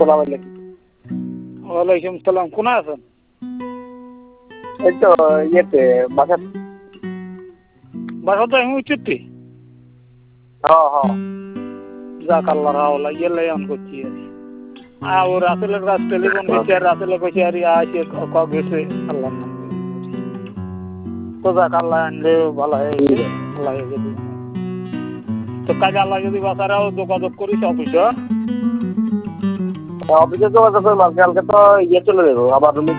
বাবা লাগি। ওয়ালাইকুম সালাম, কোনা আছেন? এই তো ইয়েতে বাসার। বাসাতে আমি উচিত হ্যাঁ। যাক আল্লাহ রাওলা ইয়েলে অন করছি আর রাসেলের কাছ টেলিফোন করছি আর রাসেলে কইছে আর আসে গেছে আল্লাহর নাম তো যাক আল্লাহ আনলে ভালো হয়ে গেছে আল্লাহ যদি তো কাজে আল্লাহ যদি বাসারাও যোগাযোগ করিস অফিসে অফিসে যোগাযোগ করবো কালকে তো ইয়ে চলে যাবো আবার রুমে